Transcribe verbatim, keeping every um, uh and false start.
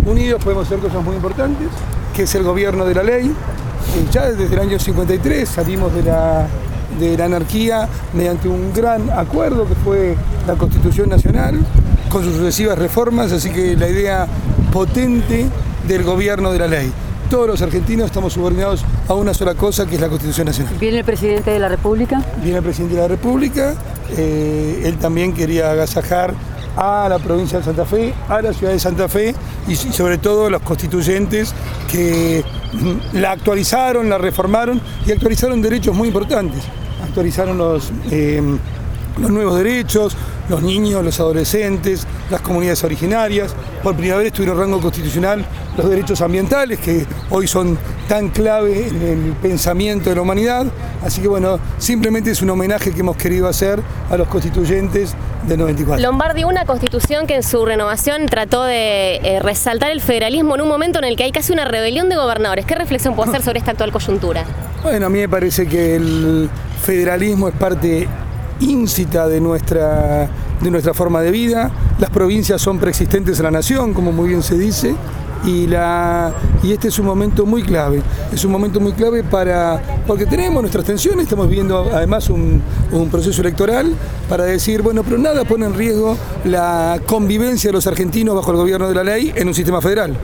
unidos podemos hacer cosas muy importantes, que es el gobierno de la ley. Eh, ya desde el año cincuenta y tres salimos de la, de la anarquía mediante un gran acuerdo que fue la Constitución Nacional, con sus sucesivas reformas, así que la idea potente del gobierno de la ley. Todos los argentinos estamos subordinados a una sola cosa, que es la Constitución Nacional. ¿Viene el presidente de la República? Viene el presidente de la República, eh, él también quería agasajar a la provincia de Santa Fe, a la ciudad de Santa Fe y, y sobre todo a los constituyentes que la actualizaron, la reformaron y actualizaron derechos muy importantes. Actualizaron los, eh, los nuevos derechos, los niños, los adolescentes, las comunidades originarias. Por primera vez tuvieron rango constitucional los derechos ambientales, que hoy son tan clave en el pensamiento de la humanidad. Así que bueno, simplemente es un homenaje que hemos querido hacer a los constituyentes del noventa y cuatro. Lombardi, una constitución que en su renovación trató de eh, resaltar el federalismo en un momento en el que hay casi una rebelión de gobernadores. ¿Qué reflexión puede hacer sobre esta actual coyuntura? Bueno, a mí me parece que el federalismo es parte íncita de nuestra, de nuestra forma de vida. Las provincias son preexistentes a la nación, como muy bien se dice, y, la, y este es un momento muy clave. Es un momento muy clave para, porque tenemos nuestras tensiones, estamos viviendo además un, un proceso electoral para decir, bueno, pero nada pone en riesgo la convivencia de los argentinos bajo el gobierno de la ley en un sistema federal.